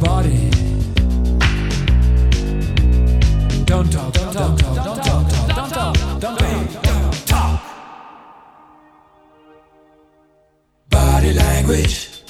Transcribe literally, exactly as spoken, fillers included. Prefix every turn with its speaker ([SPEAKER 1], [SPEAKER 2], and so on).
[SPEAKER 1] body. Don't talk, don't talk, don't talk, don't talk, don't talk, don't talk, don't talk. Body language.